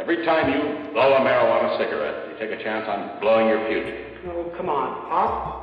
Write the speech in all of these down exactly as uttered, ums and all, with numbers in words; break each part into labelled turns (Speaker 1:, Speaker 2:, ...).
Speaker 1: Every time you blow a marijuana cigarette, you take a chance on blowing your future.
Speaker 2: Oh, come on, Pop.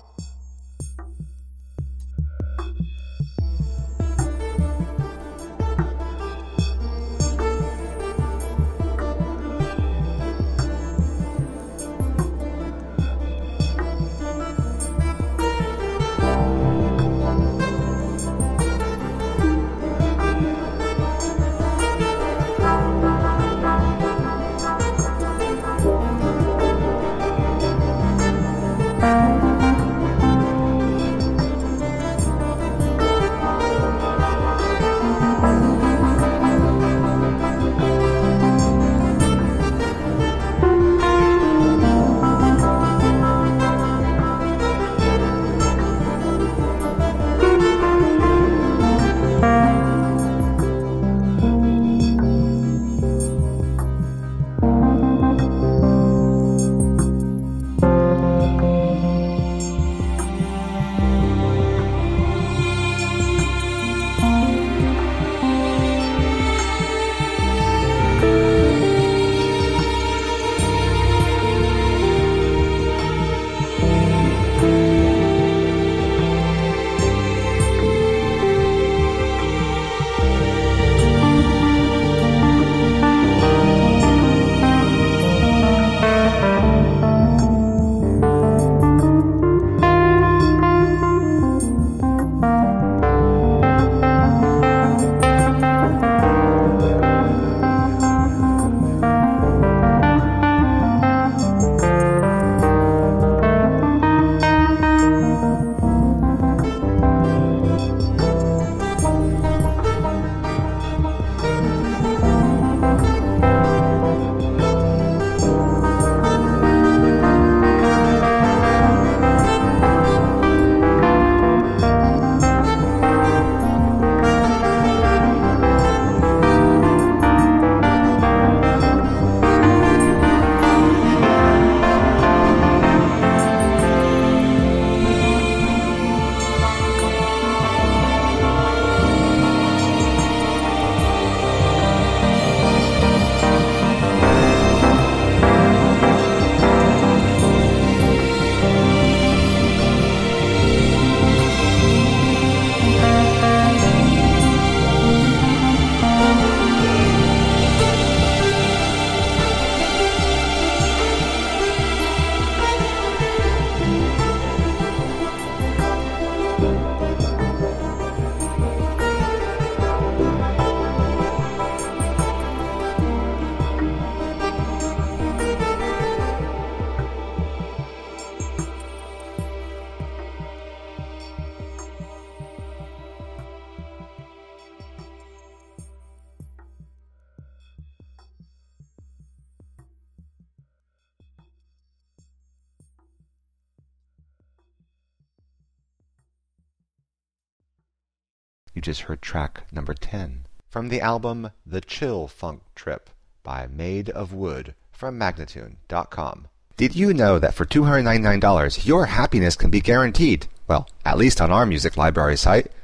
Speaker 3: You just heard track number ten from the album The Chill Funk Trip by Made of Wood from Magnatune dot com. Did you know that for two hundred ninety-nine dollars your happiness can be guaranteed? Well, at least on our music library site.